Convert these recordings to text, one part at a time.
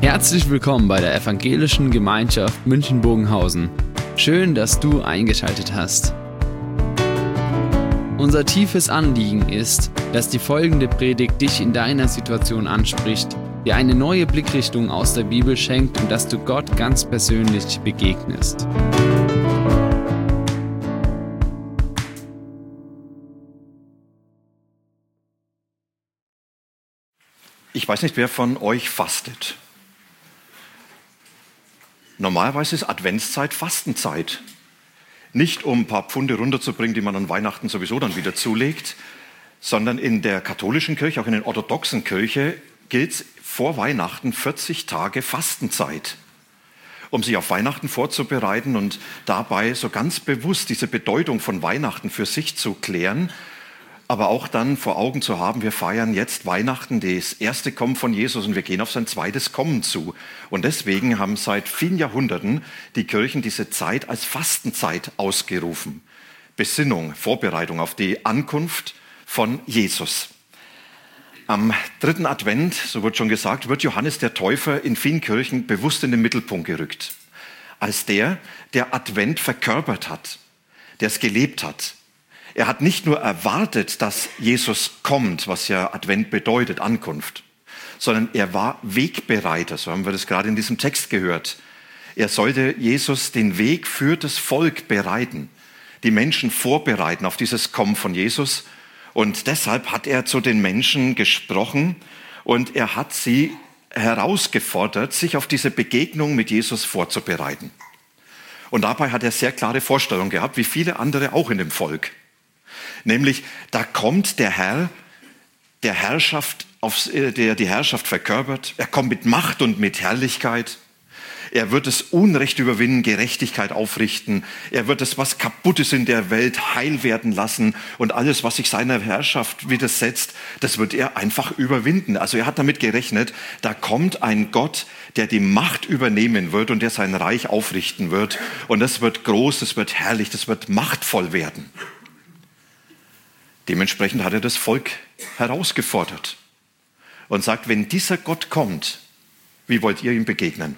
Herzlich willkommen bei der Evangelischen Gemeinschaft München-Bogenhausen. Schön, dass du eingeschaltet hast. Unser tiefes Anliegen ist, dass die folgende Predigt dich in deiner Situation anspricht, dir eine neue Blickrichtung aus der Bibel schenkt und dass du Gott ganz persönlich begegnest. Ich weiß nicht, wer von euch fastet. Normalerweise ist Adventszeit Fastenzeit. Nicht um ein paar Pfunde runterzubringen, die man an Weihnachten sowieso dann wieder zulegt, sondern in der katholischen Kirche, auch in der orthodoxen Kirche, gilt es vor Weihnachten 40 Tage Fastenzeit, um sich auf Weihnachten vorzubereiten und dabei so ganz bewusst diese Bedeutung von Weihnachten für sich zu klären, aber auch dann vor Augen zu haben, wir feiern jetzt Weihnachten, das erste Kommen von Jesus und wir gehen auf sein zweites Kommen zu. Und deswegen haben seit vielen Jahrhunderten die Kirchen diese Zeit als Fastenzeit ausgerufen. Besinnung, Vorbereitung auf die Ankunft von Jesus. Am dritten Advent, so wird schon gesagt, wird Johannes der Täufer in vielen Kirchen bewusst in den Mittelpunkt gerückt. Als der Advent verkörpert hat, der es gelebt hat. Er hat nicht nur erwartet, dass Jesus kommt, was ja Advent bedeutet, Ankunft, sondern er war Wegbereiter, so haben wir das gerade in diesem Text gehört. Er sollte Jesus den Weg für das Volk bereiten, die Menschen vorbereiten auf dieses Kommen von Jesus. Und deshalb hat er zu den Menschen gesprochen und er hat sie herausgefordert, sich auf diese Begegnung mit Jesus vorzubereiten. Und dabei hat er sehr klare Vorstellungen gehabt, wie viele andere auch in dem Volk. Nämlich, da kommt der Herr, der die Herrschaft verkörpert. Er kommt mit Macht und mit Herrlichkeit. Er wird das Unrecht überwinden, Gerechtigkeit aufrichten. Er wird das, was kaputt ist in der Welt, heil werden lassen. Und alles, was sich seiner Herrschaft widersetzt, das wird er einfach überwinden. Also er hat damit gerechnet, da kommt ein Gott, der die Macht übernehmen wird und der sein Reich aufrichten wird. Und das wird groß, das wird herrlich, das wird machtvoll werden. Dementsprechend hat er das Volk herausgefordert und sagt, wenn dieser Gott kommt, wie wollt ihr ihm begegnen?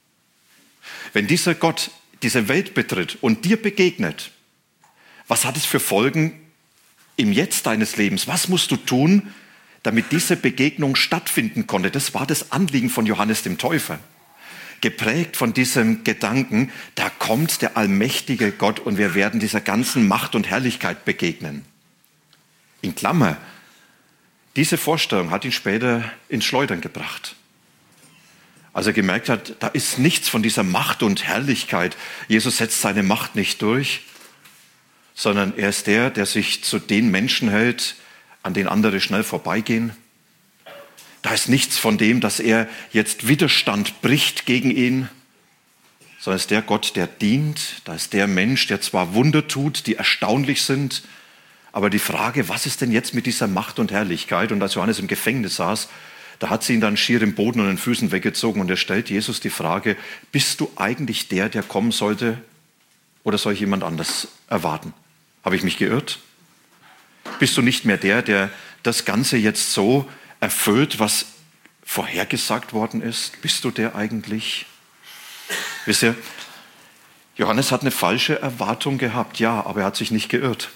Wenn dieser Gott diese Welt betritt und dir begegnet, was hat es für Folgen im Jetzt deines Lebens? Was musst du tun, damit diese Begegnung stattfinden konnte? Das war das Anliegen von Johannes dem Täufer. Geprägt von diesem Gedanken, da kommt der allmächtige Gott und wir werden dieser ganzen Macht und Herrlichkeit begegnen. In Klammer, diese Vorstellung hat ihn später ins Schleudern gebracht. Als er gemerkt hat, da ist nichts von dieser Macht und Herrlichkeit. Jesus setzt seine Macht nicht durch, sondern er ist der sich zu den Menschen hält, an denen andere schnell vorbeigehen. Da ist nichts von dem, dass er jetzt Widerstand bricht gegen ihn, sondern es ist der Gott, der dient. Da ist der Mensch, der zwar Wunder tut, die erstaunlich sind, aber die Frage, was ist denn jetzt mit dieser Macht und Herrlichkeit? Und als Johannes im Gefängnis saß, da hat sie ihn dann schier im Boden und den Füßen weggezogen. Und er stellt Jesus die Frage, bist du eigentlich der kommen sollte? Oder soll ich jemand anders erwarten? Habe ich mich geirrt? Bist du nicht mehr der das Ganze jetzt so erfüllt, was vorhergesagt worden ist? Bist du der eigentlich? Wisst ihr, Johannes hat eine falsche Erwartung gehabt, ja, aber er hat sich nicht geirrt.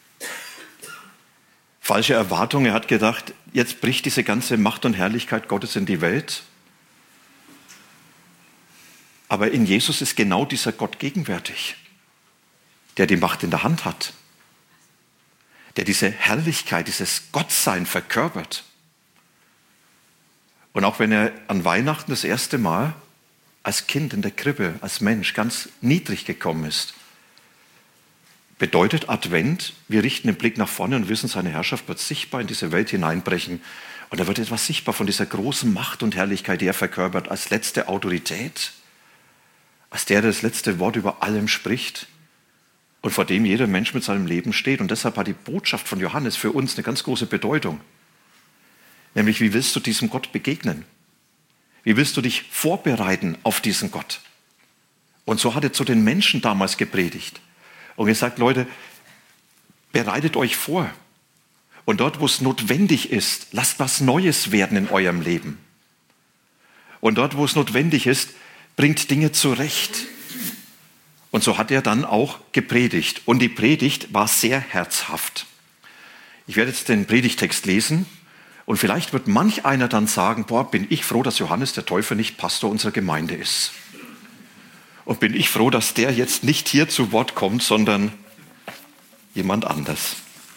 Falsche Erwartung, er hat gedacht, jetzt bricht diese ganze Macht und Herrlichkeit Gottes in die Welt. Aber in Jesus ist genau dieser Gott gegenwärtig, der die Macht in der Hand hat, der diese Herrlichkeit, dieses Gottsein verkörpert. Und auch wenn er an Weihnachten das erste Mal als Kind in der Krippe, als Mensch ganz niedrig gekommen ist, bedeutet Advent, wir richten den Blick nach vorne und wissen, seine Herrschaft wird sichtbar in diese Welt hineinbrechen. Und da wird etwas sichtbar von dieser großen Macht und Herrlichkeit, die er verkörpert, als letzte Autorität, als der das letzte Wort über allem spricht und vor dem jeder Mensch mit seinem Leben steht. Und deshalb hat die Botschaft von Johannes für uns eine ganz große Bedeutung. Nämlich, wie willst du diesem Gott begegnen? Wie willst du dich vorbereiten auf diesen Gott? Und so hat er zu den Menschen damals gepredigt. Und gesagt, Leute, bereitet euch vor. Und dort, wo es notwendig ist, lasst was Neues werden in eurem Leben. Und dort, wo es notwendig ist, bringt Dinge zurecht. Und so hat er dann auch gepredigt. Und die Predigt war sehr herzhaft. Ich werde jetzt den Predigtext lesen. Und vielleicht wird manch einer dann sagen, bin ich froh, dass Johannes der Täufer nicht Pastor unserer Gemeinde ist. Und bin ich froh, dass der jetzt nicht hier zu Wort kommt, sondern jemand anders.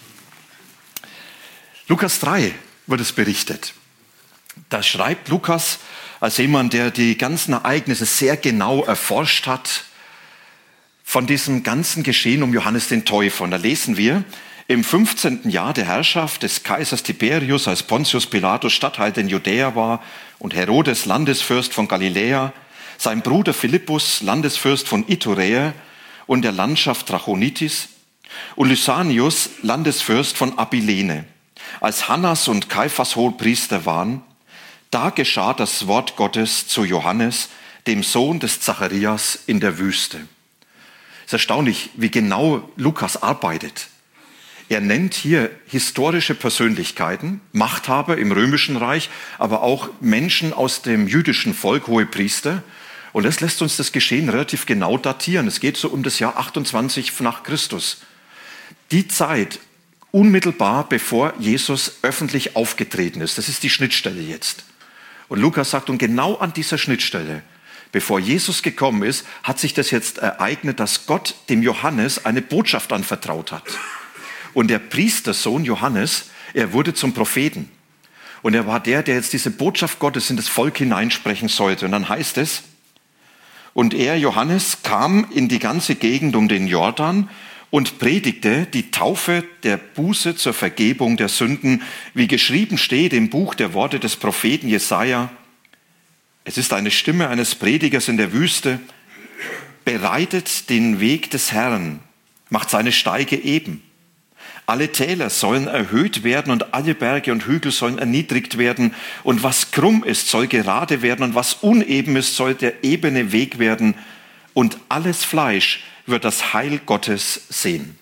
Lukas 3 wird es berichtet. Da schreibt Lukas als jemand, der die ganzen Ereignisse sehr genau erforscht hat, von diesem ganzen Geschehen um Johannes den Täufer. Und da lesen wir, im 15. Jahr der Herrschaft des Kaisers Tiberius, als Pontius Pilatus Statthalter in Judäa war und Herodes Landesfürst von Galiläa, sein Bruder Philippus Landesfürst von Iturea und der Landschaft Trachonitis und Lysanius Landesfürst von Abilene, als Hannas und Kaiphas Hohepriester waren, da geschah das Wort Gottes zu Johannes, dem Sohn des Zacharias, in der Wüste. Es ist erstaunlich, wie genau Lukas arbeitet. Er nennt hier historische Persönlichkeiten, Machthaber im Römischen Reich, aber auch Menschen aus dem jüdischen Volk, Hohepriester. Und das lässt uns das Geschehen relativ genau datieren. Es geht so um das Jahr 28 nach Christus. Die Zeit unmittelbar bevor Jesus öffentlich aufgetreten ist. Das ist die Schnittstelle jetzt. Und Lukas sagt, und genau an dieser Schnittstelle, bevor Jesus gekommen ist, hat sich das jetzt ereignet, dass Gott dem Johannes eine Botschaft anvertraut hat. Und der Priestersohn Johannes, er wurde zum Propheten. Und er war der jetzt diese Botschaft Gottes in das Volk hineinsprechen sollte. Und dann heißt es, und er, Johannes, kam in die ganze Gegend um den Jordan und predigte die Taufe der Buße zur Vergebung der Sünden, wie geschrieben steht im Buch der Worte des Propheten Jesaja. Es ist eine Stimme eines Predigers in der Wüste, bereitet den Weg des Herrn, macht seine Steige eben. Alle Täler sollen erhöht werden und alle Berge und Hügel sollen erniedrigt werden. Und was krumm ist, soll gerade werden und was uneben ist, soll der ebene Weg werden. Und alles Fleisch wird das Heil Gottes sehen.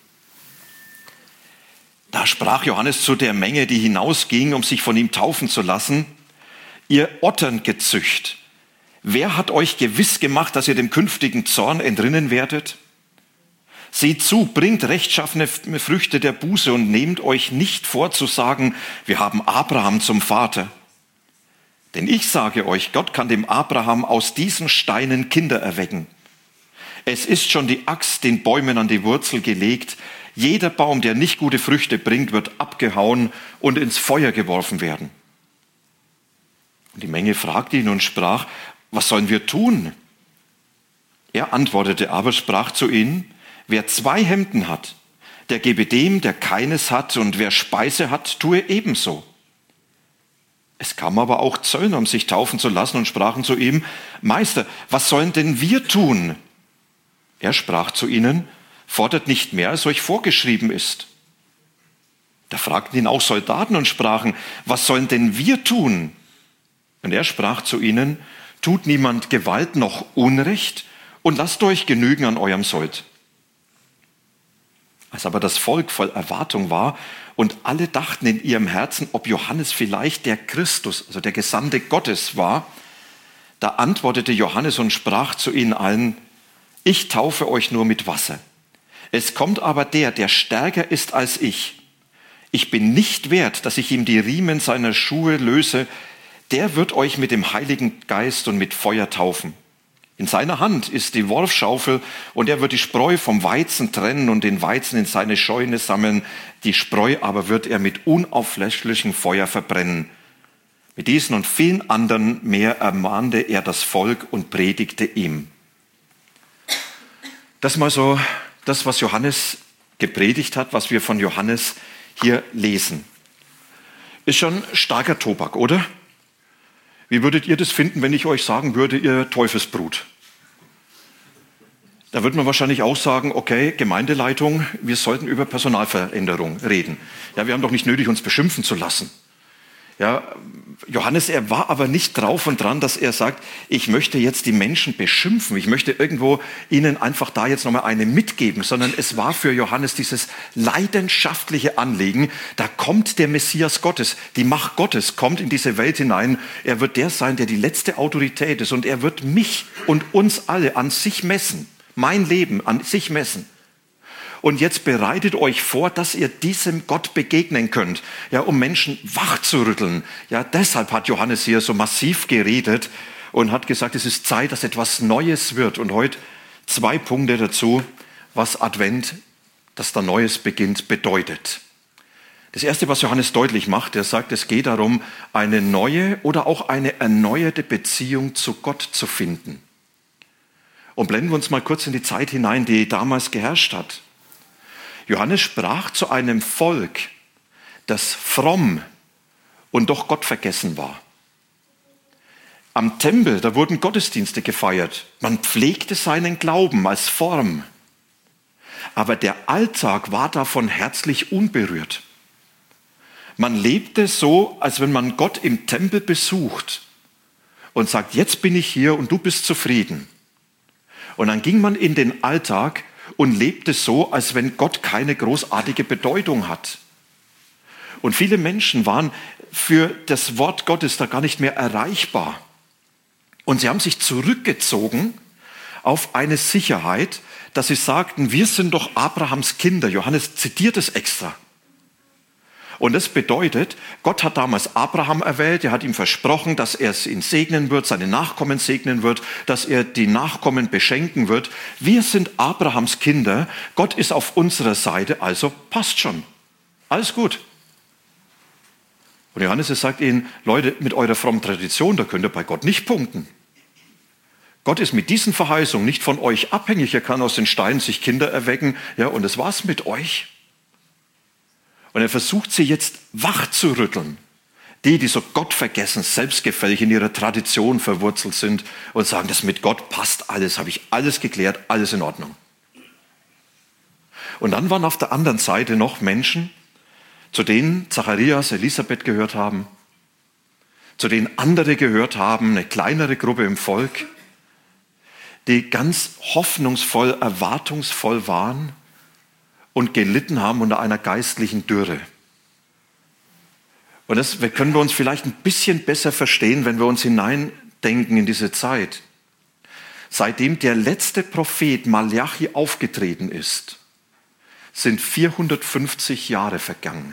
Da sprach Johannes zu der Menge, die hinausging, um sich von ihm taufen zu lassen: Ihr Otterngezücht, wer hat euch gewiss gemacht, dass ihr dem künftigen Zorn entrinnen werdet? Seht zu, bringt rechtschaffene Früchte der Buße und nehmt euch nicht vor zu sagen, wir haben Abraham zum Vater. Denn ich sage euch, Gott kann dem Abraham aus diesen Steinen Kinder erwecken. Es ist schon die Axt den Bäumen an die Wurzel gelegt. Jeder Baum, der nicht gute Früchte bringt, wird abgehauen und ins Feuer geworfen werden. Und die Menge fragte ihn und sprach, was sollen wir tun? Er antwortete aber, sprach zu ihnen, wer 2 Hemden hat, der gebe dem, der keines hat, und wer Speise hat, tue ebenso. Es kamen aber auch Zöllner, um sich taufen zu lassen, und sprachen zu ihm, Meister, was sollen denn wir tun? Er sprach zu ihnen, fordert nicht mehr, als euch vorgeschrieben ist. Da fragten ihn auch Soldaten und sprachen, was sollen denn wir tun? Und er sprach zu ihnen, tut niemand Gewalt noch Unrecht und lasst euch genügen an eurem Sold. Als aber das Volk voll Erwartung war und alle dachten in ihrem Herzen, ob Johannes vielleicht der Christus, also der Gesandte Gottes war, da antwortete Johannes und sprach zu ihnen allen, ich taufe euch nur mit Wasser. Es kommt aber der, der stärker ist als ich. Ich bin nicht wert, dass ich ihm die Riemen seiner Schuhe löse. Der wird euch mit dem Heiligen Geist und mit Feuer taufen. In seiner Hand ist die Worfschaufel und er wird die Spreu vom Weizen trennen und den Weizen in seine Scheune sammeln. Die Spreu aber wird er mit unauflöschlichem Feuer verbrennen. Mit diesen und vielen anderen mehr ermahnte er das Volk und predigte ihm. Das mal so das, was Johannes gepredigt hat, was wir von Johannes hier lesen. Ist schon starker Tobak, oder? Wie würdet ihr das finden, wenn ich euch sagen würde, ihr Teufelsbrut? Da würde man wahrscheinlich auch sagen, okay, wir sollten über Personalveränderung reden. Ja, wir haben doch nicht nötig, uns beschimpfen zu lassen. Ja, Johannes, er war aber nicht drauf und dran, dass er sagt, ich möchte jetzt die Menschen beschimpfen, ich möchte irgendwo ihnen einfach da jetzt nochmal eine mitgeben, sondern es war für Johannes dieses leidenschaftliche Anliegen, da kommt der Messias Gottes, die Macht Gottes kommt in diese Welt hinein, er wird der sein, der die letzte Autorität ist und er wird mich und uns alle an sich messen, mein Leben an sich messen. Und jetzt bereitet euch vor, dass ihr diesem Gott begegnen könnt, ja, um Menschen wachzurütteln. Ja, deshalb hat Johannes hier so massiv geredet und hat gesagt, es ist Zeit, dass etwas Neues wird. Und heute 2 Punkte dazu, was Advent, dass da Neues beginnt, bedeutet. Das Erste, was Johannes deutlich macht, er sagt, es geht darum, eine neue oder auch eine erneuerte Beziehung zu Gott zu finden. Und blenden wir uns mal kurz in die Zeit hinein, die damals geherrscht hat. Johannes sprach zu einem Volk, das fromm und doch gottvergessen war. Am Tempel, da wurden Gottesdienste gefeiert. Man pflegte seinen Glauben als Form. Aber der Alltag war davon herzlich unberührt. Man lebte so, als wenn man Gott im Tempel besucht und sagt, jetzt bin ich hier und du bist zufrieden. Und dann ging man in den Alltag und lebte so, als wenn Gott keine großartige Bedeutung hat. Und viele Menschen waren für das Wort Gottes da gar nicht mehr erreichbar. Und sie haben sich zurückgezogen auf eine Sicherheit, dass sie sagten, wir sind doch Abrahams Kinder. Johannes zitiert es extra. Und das bedeutet, Gott hat damals Abraham erwählt, er hat ihm versprochen, dass er ihn segnen wird, seine Nachkommen segnen wird, dass er die Nachkommen beschenken wird. Wir sind Abrahams Kinder, Gott ist auf unserer Seite, also passt schon. Alles gut. Und Johannes sagt ihnen, Leute, mit eurer frommen Tradition, da könnt ihr bei Gott nicht punkten. Gott ist mit diesen Verheißungen nicht von euch abhängig, er kann aus den Steinen sich Kinder erwecken, ja, und das war's mit euch. Und er versucht sie jetzt wach zu rütteln. Die so gottvergessen, selbstgefällig in ihrer Tradition verwurzelt sind und sagen, das mit Gott passt alles, habe ich alles geklärt, alles in Ordnung. Und dann waren auf der anderen Seite noch Menschen, zu denen Zacharias, Elisabeth gehört haben, zu denen andere gehört haben, eine kleinere Gruppe im Volk, die ganz hoffnungsvoll, erwartungsvoll waren und gelitten haben unter einer geistlichen Dürre. Und das können wir uns vielleicht ein bisschen besser verstehen, wenn wir uns hineindenken in diese Zeit. Seitdem der letzte Prophet Malachi aufgetreten ist, sind 450 Jahre vergangen.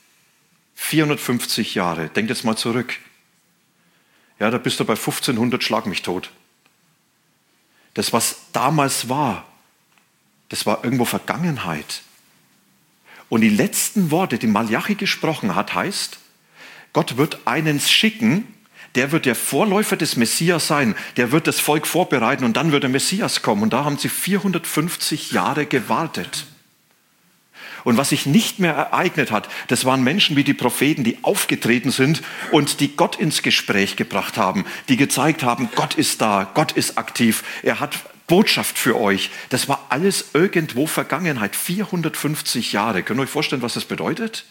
450 Jahre. Denk jetzt mal zurück. Ja, da bist du bei 1500, schlag mich tot. Das, was damals war, das war irgendwo Vergangenheit. Und die letzten Worte, die Malachi gesprochen hat, heißt, Gott wird einen schicken, der wird der Vorläufer des Messias sein, der wird das Volk vorbereiten und dann wird der Messias kommen. Und da haben sie 450 Jahre gewartet. Und was sich nicht mehr ereignet hat, das waren Menschen wie die Propheten, die aufgetreten sind und die Gott ins Gespräch gebracht haben, die gezeigt haben, Gott ist da, Gott ist aktiv, er hat Botschaft für euch. Das war alles irgendwo Vergangenheit, 450 Jahre. Könnt ihr euch vorstellen, was das bedeutet?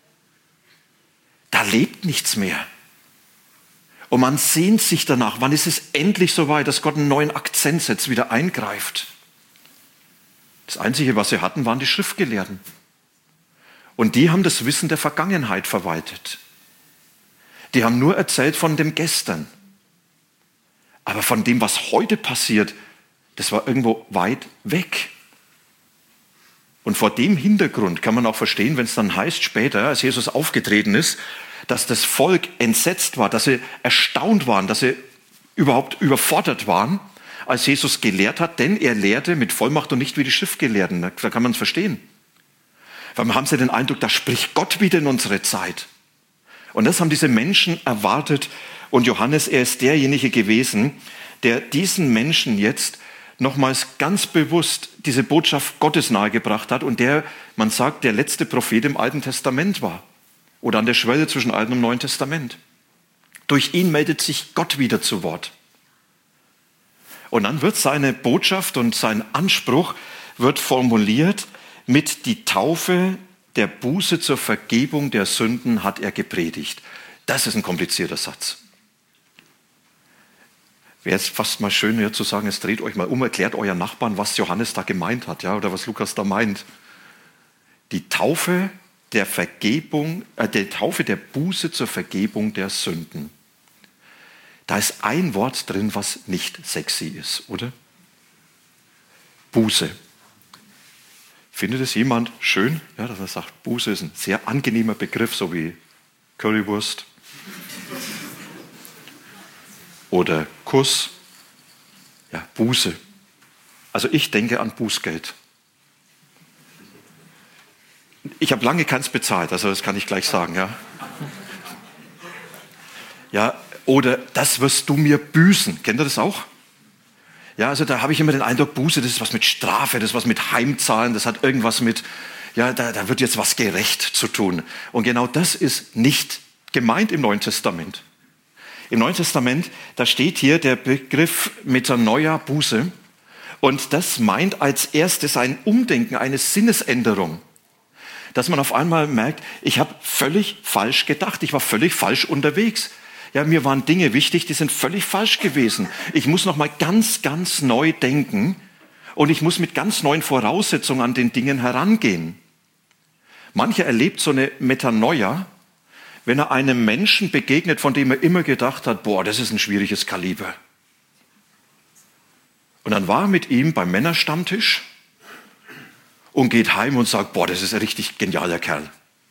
Da lebt nichts mehr. Und man sehnt sich danach, wann ist es endlich so weit, dass Gott einen neuen Akzent setzt, wieder eingreift. Das Einzige, was sie hatten, waren die Schriftgelehrten. Und die haben das Wissen der Vergangenheit verwaltet. Die haben nur erzählt von dem Gestern. Aber von dem, was heute passiert, das war irgendwo weit weg. Und vor dem Hintergrund kann man auch verstehen, wenn es dann heißt später, als Jesus aufgetreten ist, dass das Volk entsetzt war, dass sie erstaunt waren, dass sie überhaupt überfordert waren, als Jesus gelehrt hat, denn er lehrte mit Vollmacht und nicht wie die Schriftgelehrten. Da kann man es verstehen. Weil haben sie den Eindruck, da spricht Gott wieder in unsere Zeit. Und das haben diese Menschen erwartet. Und Johannes, er ist derjenige gewesen, der diesen Menschen jetzt nochmals ganz bewusst diese Botschaft Gottes nahegebracht hat und der, man sagt, der letzte Prophet im Alten Testament war. Oder an der Schwelle zwischen Altem und Neuen Testament. Durch ihn meldet sich Gott wieder zu Wort. Und dann wird seine Botschaft und sein Anspruch wird formuliert mit die Taufe der Buße zur Vergebung der Sünden hat er gepredigt. Das ist ein komplizierter Satz. Wäre jetzt fast mal schön, ja, zu sagen, jetzt dreht euch mal um, erklärt euren Nachbarn, was Johannes da gemeint hat, ja, oder was Lukas da meint. Die Taufe der Vergebung, die Taufe der Buße zur Vergebung der Sünden. Da ist ein Wort drin, was nicht sexy ist, oder? Buße. Findet es jemand schön, ja, dass er sagt, Buße ist ein sehr angenehmer Begriff, so wie Currywurst oder Kuss? Ja, Buße. Also ich denke an Bußgeld. Ich habe lange keins bezahlt, also das kann ich gleich sagen. Ja, ja, oder das wirst du mir büßen. Kennt ihr das auch? Ja, also da habe ich immer den Eindruck, Buße, das ist was mit Strafe, das ist was mit Heimzahlen, das hat irgendwas mit, ja, da wird jetzt was gerecht zu tun. Und genau das ist nicht gemeint im Neuen Testament. Im Neuen Testament, da steht hier der Begriff Metanoia, Buße. Und das meint als erstes ein Umdenken, eine Sinnesänderung. Dass man auf einmal merkt, ich habe völlig falsch gedacht, ich war völlig falsch unterwegs. Ja, mir waren Dinge wichtig, die sind völlig falsch gewesen. Ich muss nochmal ganz, ganz neu denken und ich muss mit ganz neuen Voraussetzungen an den Dingen herangehen. Mancher erlebt so eine Metanoia, wenn er einem Menschen begegnet, von dem er immer gedacht hat, boah, das ist ein schwieriges Kaliber. Und dann war er mit ihm beim Männerstammtisch und geht heim und sagt, boah, das ist ein richtig genialer Kerl.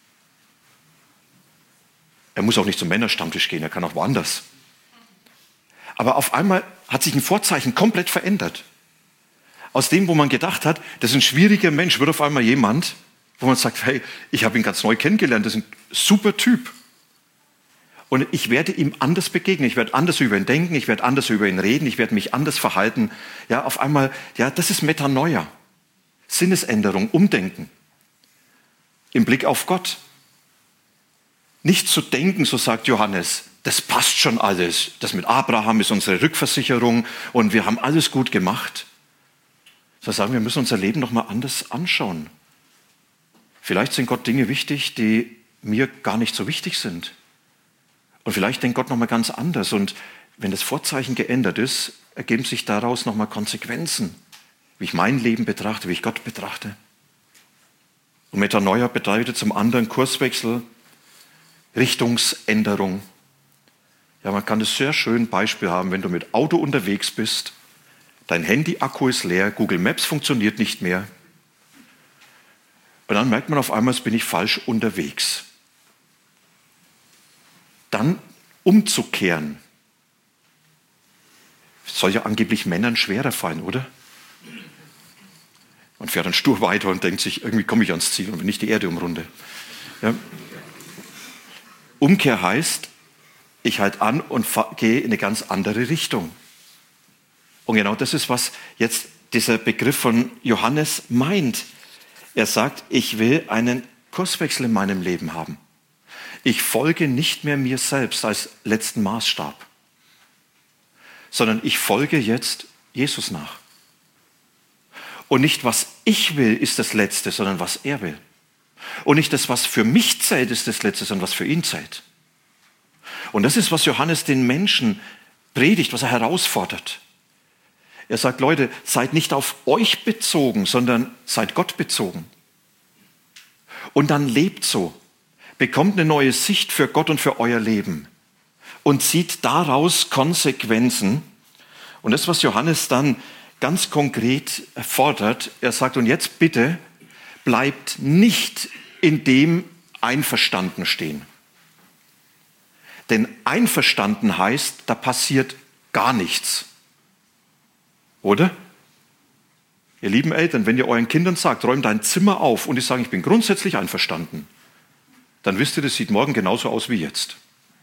Er muss auch nicht zum Männerstammtisch gehen, er kann auch woanders. Aber auf einmal hat sich ein Vorzeichen komplett verändert. Aus dem, wo man gedacht hat, das ist ein schwieriger Mensch, wird auf einmal jemand, wo man sagt, hey, ich habe ihn ganz neu kennengelernt, das ist ein super Typ. Und ich werde ihm anders begegnen, ich werde anders über ihn denken, ich werde anders über ihn reden, ich werde mich anders verhalten. Ja, auf einmal, ja, das ist Metanoia. Sinnesänderung, Umdenken. Im Blick auf Gott. Nicht zu denken, so sagt Johannes, das passt schon alles. Das mit Abraham ist unsere Rückversicherung und wir haben alles gut gemacht. So sagen wir müssen unser Leben noch mal anders anschauen. Vielleicht sind Gott Dinge wichtig, die mir gar nicht so wichtig sind. Und vielleicht denkt Gott noch mal ganz anders. Und wenn das Vorzeichen geändert ist, ergeben sich daraus noch mal Konsequenzen, wie ich mein Leben betrachte, wie ich Gott betrachte. Und Metanoia bedeutet zum anderen Kurswechsel, Richtungsänderung. Ja, man kann das sehr schön Beispiel haben, wenn du mit Auto unterwegs bist, dein Handy-Akku ist leer, Google Maps funktioniert nicht mehr. Und dann merkt man auf einmal, jetzt bin ich falsch unterwegs. Dann umzukehren. Soll ja angeblich Männern schwerer fallen, oder? Man fährt dann stur weiter und denkt sich, irgendwie komme ich ans Ziel und wenn nicht die Erde umrunde. Ja. Umkehr heißt, ich halte an und gehe in eine ganz andere Richtung. Und genau das ist, was jetzt dieser Begriff von Johannes meint. Er sagt, ich will einen Kurswechsel in meinem Leben haben. Ich folge nicht mehr mir selbst als letzten Maßstab, sondern ich folge jetzt Jesus nach. Und nicht, was ich will, ist das Letzte, sondern was er will. Und nicht das, was für mich zählt, ist das Letzte, sondern was für ihn zählt. Und das ist, was Johannes den Menschen predigt, was er herausfordert. Er sagt, Leute, seid nicht auf euch bezogen, sondern seid Gott bezogen. Und dann lebt so. Bekommt eine neue Sicht für Gott und für euer Leben. Und zieht daraus Konsequenzen. Und das, was Johannes dann ganz konkret fordert, er sagt, und jetzt bitte, bleibt nicht in dem einverstanden stehen. Denn einverstanden heißt, da passiert gar nichts. Oder? Ihr lieben Eltern, wenn ihr euren Kindern sagt, räum dein Zimmer auf und die sagen, ich bin grundsätzlich einverstanden, dann wisst ihr, das sieht morgen genauso aus wie jetzt.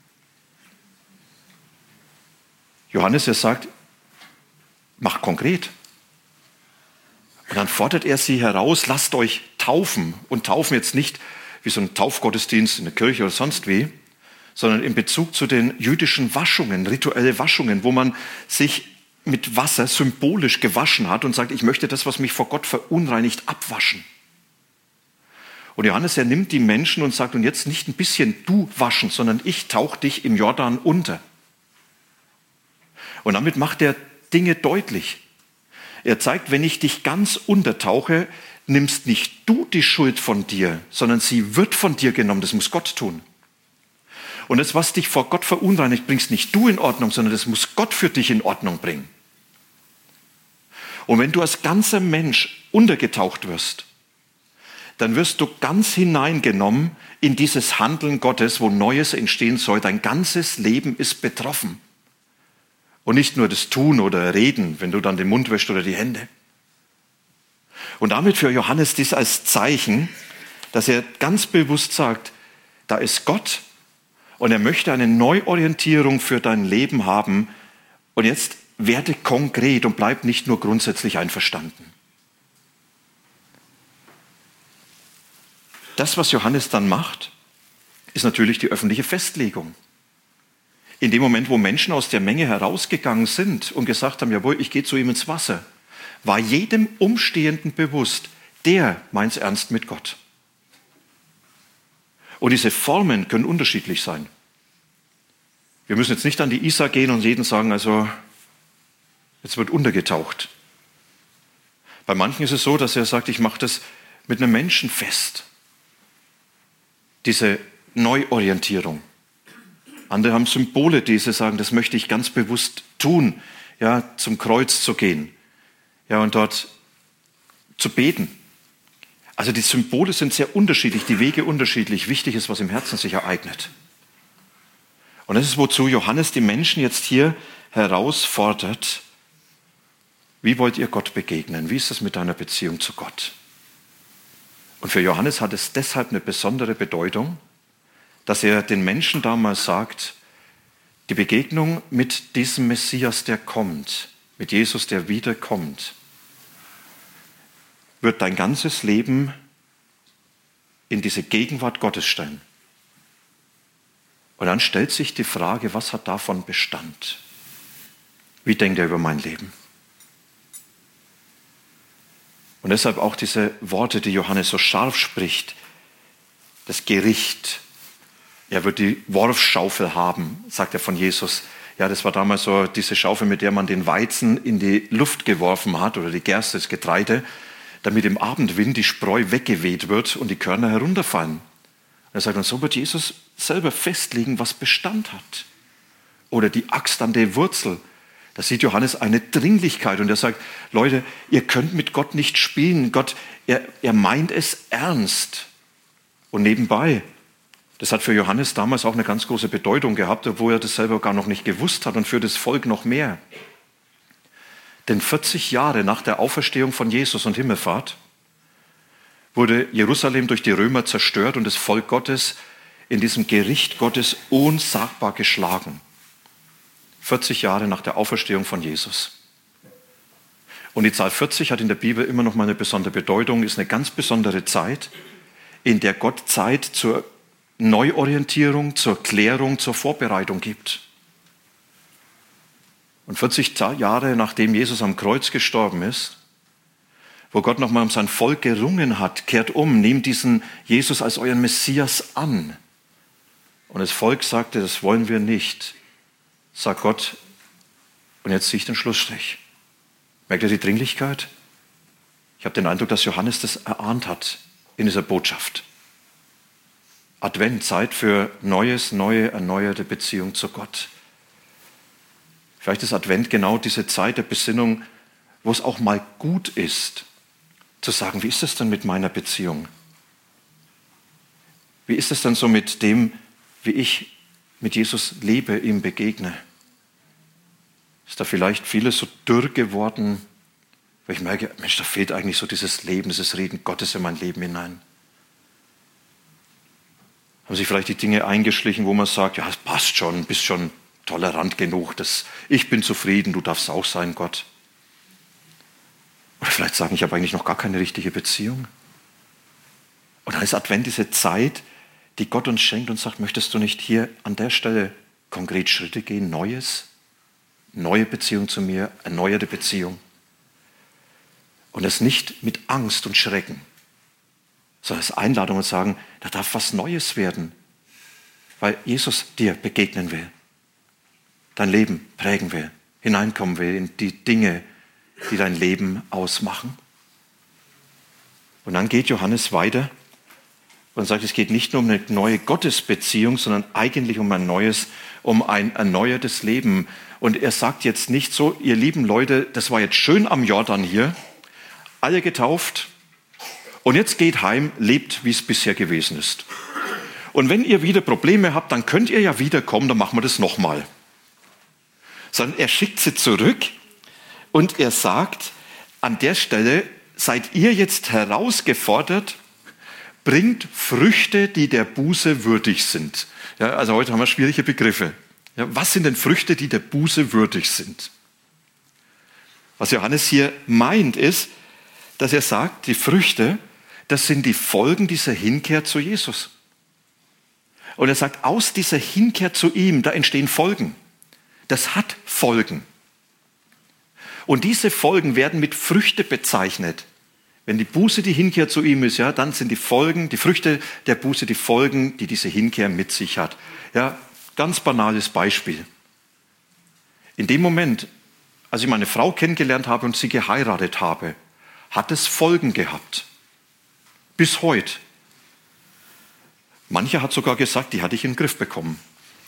Johannes, er sagt, macht konkret. Und dann fordert er sie heraus, lasst euch taufen. Und taufen jetzt nicht wie so ein Taufgottesdienst in der Kirche oder sonst wie, sondern in Bezug zu den jüdischen Waschungen, rituelle Waschungen, wo man sich mit Wasser symbolisch gewaschen hat und sagt, ich möchte das, was mich vor Gott verunreinigt, abwaschen. Und Johannes, er nimmt die Menschen und sagt, und jetzt nicht ein bisschen du waschen, sondern ich tauche dich im Jordan unter. Und damit macht er Dinge deutlich. Er zeigt, wenn ich dich ganz untertauche, nimmst nicht du die Schuld von dir, sondern sie wird von dir genommen. Das muss Gott tun. Und das, was dich vor Gott verunreinigt, bringst nicht du in Ordnung, sondern das muss Gott für dich in Ordnung bringen. Und wenn du als ganzer Mensch untergetaucht wirst, dann wirst du ganz hineingenommen in dieses Handeln Gottes, wo Neues entstehen soll. Dein ganzes Leben ist betroffen. Und nicht nur das Tun oder Reden, wenn du dann den Mund wäschst oder die Hände. Und damit für Johannes dies als Zeichen, dass er ganz bewusst sagt, da ist Gott und er möchte eine Neuorientierung für dein Leben haben. Und jetzt werde konkret und bleib nicht nur grundsätzlich einverstanden. Das, was Johannes dann macht, ist natürlich die öffentliche Festlegung. In dem Moment, wo Menschen aus der Menge herausgegangen sind und gesagt haben, jawohl, ich gehe zu ihm ins Wasser, war jedem Umstehenden bewusst, der meint's ernst mit Gott. Und diese Formen können unterschiedlich sein. Wir müssen jetzt nicht an die Isar gehen und jedem sagen, also jetzt wird untergetaucht. Bei manchen ist es so, dass er sagt, ich mache das mit einem Menschen fest. Diese Neuorientierung. Andere haben Symbole, die sie sagen, das möchte ich ganz bewusst tun, ja, zum Kreuz zu gehen, ja, und dort zu beten. Also die Symbole sind sehr unterschiedlich, die Wege unterschiedlich. Wichtig ist, was im Herzen sich ereignet. Und das ist, wozu Johannes die Menschen jetzt hier herausfordert. Wie wollt ihr Gott begegnen? Wie ist es mit deiner Beziehung zu Gott? Und für Johannes hat es deshalb eine besondere Bedeutung, dass er den Menschen damals sagt, die Begegnung mit diesem Messias, der kommt, mit Jesus, der wiederkommt, wird dein ganzes Leben in diese Gegenwart Gottes stellen. Und dann stellt sich die Frage, was hat davon Bestand? Wie denkt er über mein Leben? Und deshalb auch diese Worte, die Johannes so scharf spricht, das Gericht. Er wird die Worfschaufel haben, sagt er von Jesus. Ja, das war damals so diese Schaufel, mit der man den Weizen in die Luft geworfen hat oder die Gerste, das Getreide, damit im Abendwind die Spreu weggeweht wird und die Körner herunterfallen. Und er sagt, und so wird Jesus selber festlegen, was Bestand hat. Oder die Axt an der Wurzel. Da sieht Johannes eine Dringlichkeit und er sagt, Leute, ihr könnt mit Gott nicht spielen. Gott, er meint es ernst. Und nebenbei, das hat für Johannes damals auch eine ganz große Bedeutung gehabt, obwohl er das selber gar noch nicht gewusst hat und für das Volk noch mehr. Denn 40 Jahre nach der Auferstehung von Jesus und Himmelfahrt wurde Jerusalem durch die Römer zerstört und das Volk Gottes in diesem Gericht Gottes unsagbar geschlagen. 40 Jahre nach der Auferstehung von Jesus. Und die Zahl 40 hat in der Bibel immer noch mal eine besondere Bedeutung, ist eine ganz besondere Zeit, in der Gott Zeit zur Neuorientierung, zur Klärung, zur Vorbereitung gibt. Und 40 Jahre nachdem Jesus am Kreuz gestorben ist, wo Gott nochmal um sein Volk gerungen hat, kehrt um, nehmt diesen Jesus als euren Messias an. Und das Volk sagte, das wollen wir nicht. Sagt Gott, und jetzt ziehe ich den Schlussstrich. Merkt ihr die Dringlichkeit? Ich habe den Eindruck, dass Johannes das erahnt hat in dieser Botschaft. Advent, Zeit für neue, erneuerte Beziehung zu Gott. Vielleicht ist Advent genau diese Zeit der Besinnung, wo es auch mal gut ist, zu sagen, wie ist es denn mit meiner Beziehung? Wie ist es denn so mit dem, wie ich mit Jesus lebe, ihm begegne? Ist da vielleicht vieles so dürr geworden, weil ich merke, Mensch, da fehlt eigentlich so dieses Leben, dieses Reden Gottes in mein Leben hinein. Haben sich vielleicht die Dinge eingeschlichen, wo man sagt, ja, es passt schon, bist schon tolerant genug, ich bin zufrieden, du darfst auch sein, Gott. Oder vielleicht sagen, ich habe eigentlich noch gar keine richtige Beziehung. Und dann ist Advent diese Zeit, die Gott uns schenkt und sagt, möchtest du nicht hier an der Stelle konkret Schritte gehen, Neues? Neue Beziehung zu mir, erneuerte Beziehung. Und das nicht mit Angst und Schrecken, sondern als Einladung und sagen, da darf was Neues werden, weil Jesus dir begegnen will, dein Leben prägen will, hineinkommen will in die Dinge, die dein Leben ausmachen. Und dann geht Johannes weiter und sagt, es geht nicht nur um eine neue Gottesbeziehung, sondern eigentlich um ein erneuertes Leben. Und er sagt jetzt nicht so, ihr lieben Leute, das war jetzt schön am Jordan hier, alle getauft und jetzt geht heim, lebt, wie es bisher gewesen ist. Und wenn ihr wieder Probleme habt, dann könnt ihr ja wiederkommen, dann machen wir das nochmal. Sondern er schickt sie zurück und er sagt, an der Stelle seid ihr jetzt herausgefordert, bringt Früchte, die der Buße würdig sind. Ja, also heute haben wir schwierige Begriffe. Ja, was sind denn Früchte, die der Buße würdig sind? Was Johannes hier meint, ist, dass er sagt, die Früchte, das sind die Folgen dieser Hinkehr zu Jesus. Und er sagt, aus dieser Hinkehr zu ihm, da entstehen Folgen. Das hat Folgen. Und diese Folgen werden mit Früchte bezeichnet. Wenn die Buße die Hinkehr zu ihm ist, ja, dann sind die Folgen, die Früchte der Buße die Folgen, die diese Hinkehr mit sich hat. Ja, ganz banales Beispiel. In dem Moment, als ich meine Frau kennengelernt habe und sie geheiratet habe, hat es Folgen gehabt. Bis heute. Mancher hat sogar gesagt, die hatte ich in den Griff bekommen.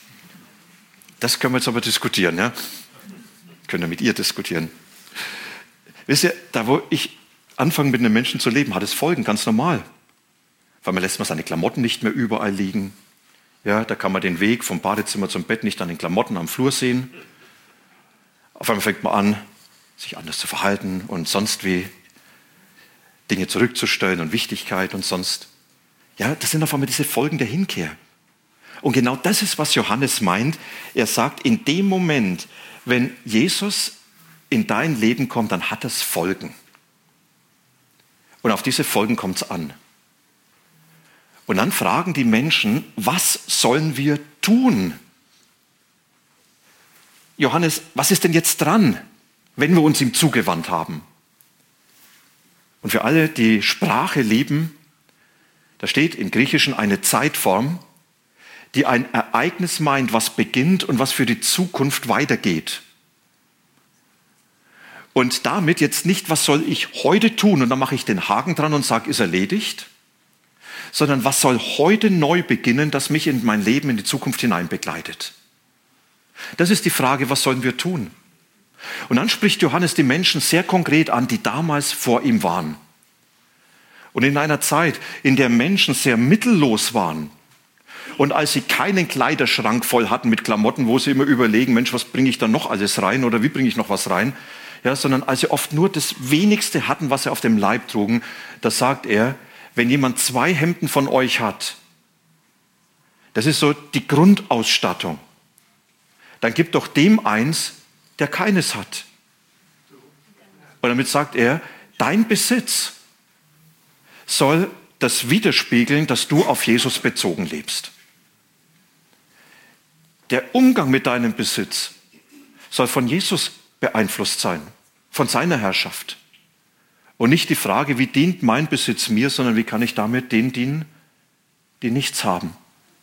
Das können wir jetzt aber diskutieren. Ja? Können wir mit ihr diskutieren. Wisst ihr, da wo ich anfange mit einem Menschen zu leben, hat es Folgen, ganz normal. Weil man lässt seine Klamotten nicht mehr überall liegen. Ja, da kann man den Weg vom Badezimmer zum Bett nicht an den Klamotten am Flur sehen. Auf einmal fängt man an, sich anders zu verhalten und sonst wie Dinge zurückzustellen und Wichtigkeit und sonst. Ja, das sind auf einmal diese Folgen der Hinkehr. Und genau das ist, was Johannes meint. Er sagt, in dem Moment, wenn Jesus in dein Leben kommt, dann hat es Folgen. Und auf diese Folgen kommt es an. Und dann fragen die Menschen, was sollen wir tun? Johannes, was ist denn jetzt dran, wenn wir uns ihm zugewandt haben? Und für alle, die Sprache lieben, da steht im Griechischen eine Zeitform, die ein Ereignis meint, was beginnt und was für die Zukunft weitergeht. Und damit jetzt nicht, was soll ich heute tun? Und dann mache ich den Haken dran und sage, ist erledigt. Sondern was soll heute neu beginnen, das mich in mein Leben, in die Zukunft hinein begleitet? Das ist die Frage, was sollen wir tun? Und dann spricht Johannes die Menschen sehr konkret an, die damals vor ihm waren. Und in einer Zeit, in der Menschen sehr mittellos waren und als sie keinen Kleiderschrank voll hatten mit Klamotten, wo sie immer überlegen, Mensch, was bringe ich da noch alles rein oder wie bringe ich noch was rein? Ja, sondern als sie oft nur das Wenigste hatten, was sie auf dem Leib trugen, da sagt er, wenn jemand 2 Hemden von euch hat, das ist so die Grundausstattung, dann gib doch dem eins, der keines hat. Und damit sagt er, dein Besitz soll das widerspiegeln, dass du auf Jesus bezogen lebst. Der Umgang mit deinem Besitz soll von Jesus beeinflusst sein, von seiner Herrschaft. Und nicht die Frage, wie dient mein Besitz mir, sondern wie kann ich damit denen dienen, die nichts haben.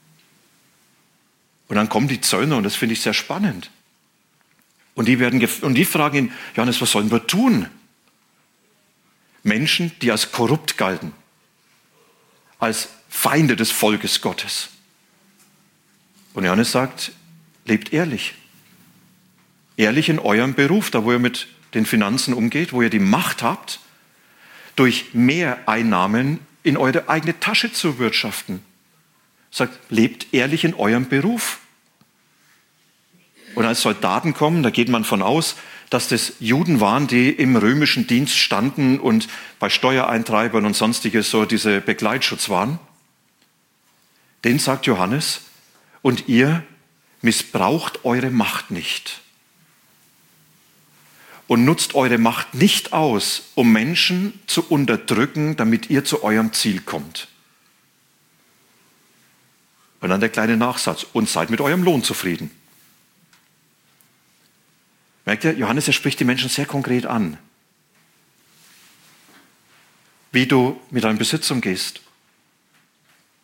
Und dann kommen die Zöllner und das finde ich sehr spannend. Und die fragen ihn, Johannes, was sollen wir tun? Menschen, die als korrupt galten, als Feinde des Volkes Gottes. Und Johannes sagt, lebt ehrlich. Ehrlich in eurem Beruf, da wo ihr mit den Finanzen umgeht, wo ihr die Macht habt, durch Mehreinnahmen in eure eigene Tasche zu wirtschaften. Sagt, lebt ehrlich in eurem Beruf. Und als Soldaten kommen, da geht man von aus, dass das Juden waren, die im römischen Dienst standen und bei Steuereintreibern und sonstiges so diese Begleitschutz waren. Den sagt Johannes, und ihr missbraucht eure Macht nicht. Und nutzt eure Macht nicht aus, um Menschen zu unterdrücken, damit ihr zu eurem Ziel kommt. Und dann der kleine Nachsatz, und seid mit eurem Lohn zufrieden. Merkt ihr, Johannes, er spricht die Menschen sehr konkret an. Wie du mit deinem Besitz umgehst,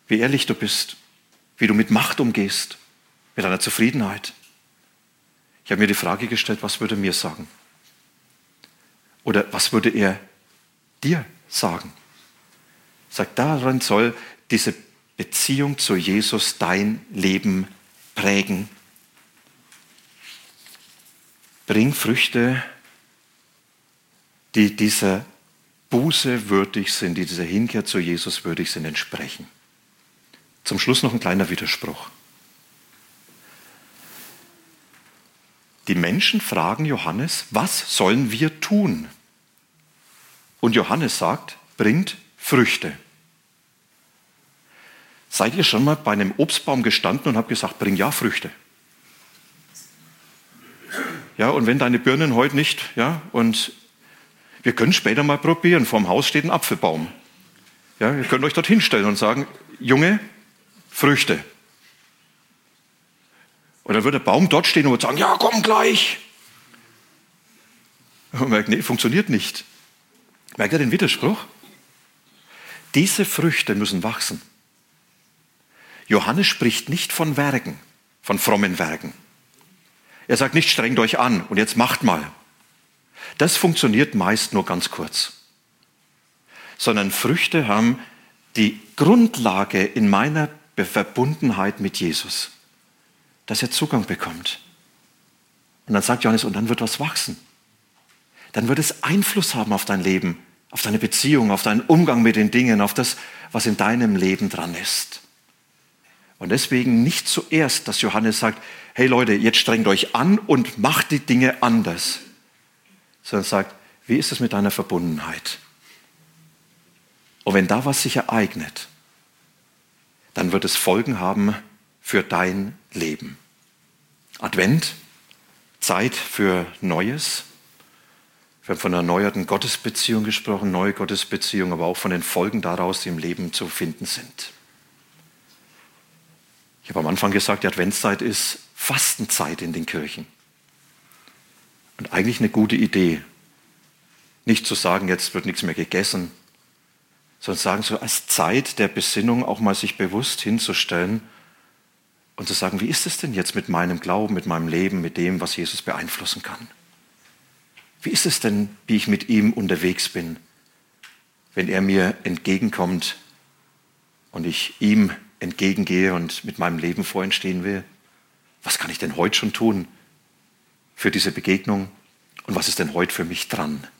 wie ehrlich du bist, wie du mit Macht umgehst, mit deiner Zufriedenheit. Ich habe mir die Frage gestellt, was würde er mir sagen? Oder was würde er dir sagen? Sagt, darin soll diese Beziehung zu Jesus dein Leben prägen. Bring Früchte, die dieser Buße würdig sind, die dieser Hinkehr zu Jesus würdig sind, entsprechen. Zum Schluss noch ein kleiner Widerspruch. Die Menschen fragen Johannes, was sollen wir tun? Und Johannes sagt, bringt Früchte. Seid ihr schon mal bei einem Obstbaum gestanden und habt gesagt, bring ja Früchte? Ja, und wenn deine Birnen heute nicht, ja, und wir können später mal probieren, vorm Haus steht ein Apfelbaum. Ja, ihr könnt euch dort hinstellen und sagen, Junge, Früchte. Und dann wird der Baum dort stehen und wird sagen, ja, komm gleich. Und man merkt, nee, funktioniert nicht. Merkt ihr den Widerspruch? Diese Früchte müssen wachsen. Johannes spricht nicht von Werken, von frommen Werken. Er sagt nicht, strengt euch an und jetzt macht mal. Das funktioniert meist nur ganz kurz. Sondern Früchte haben die Grundlage in meiner Verbundenheit mit Jesus, dass er Zugang bekommt. Und dann sagt Johannes, und dann wird was wachsen. Dann wird es Einfluss haben auf dein Leben, auf deine Beziehung, auf deinen Umgang mit den Dingen, auf das, was in deinem Leben dran ist. Und deswegen nicht zuerst, dass Johannes sagt, hey Leute, jetzt strengt euch an und macht die Dinge anders. Sondern sagt, wie ist es mit deiner Verbundenheit? Und wenn da was sich ereignet, dann wird es Folgen haben für dein Leben. Advent, Zeit für Neues. Wir haben von einer erneuerten Gottesbeziehung gesprochen, neue Gottesbeziehung, aber auch von den Folgen daraus, die im Leben zu finden sind. Ich habe am Anfang gesagt, die Adventszeit ist Fastenzeit in den Kirchen. Und eigentlich eine gute Idee. Nicht zu sagen, jetzt wird nichts mehr gegessen, sondern sagen, so als Zeit der Besinnung auch mal sich bewusst hinzustellen und zu sagen, wie ist es denn jetzt mit meinem Glauben, mit meinem Leben, mit dem, was Jesus beeinflussen kann? Wie ist es denn, wie ich mit ihm unterwegs bin, wenn er mir entgegenkommt und ich ihm entgegengehe und mit meinem Leben vor ihm stehen will? Was kann ich denn heute schon tun für diese Begegnung? Und was ist denn heute für mich dran?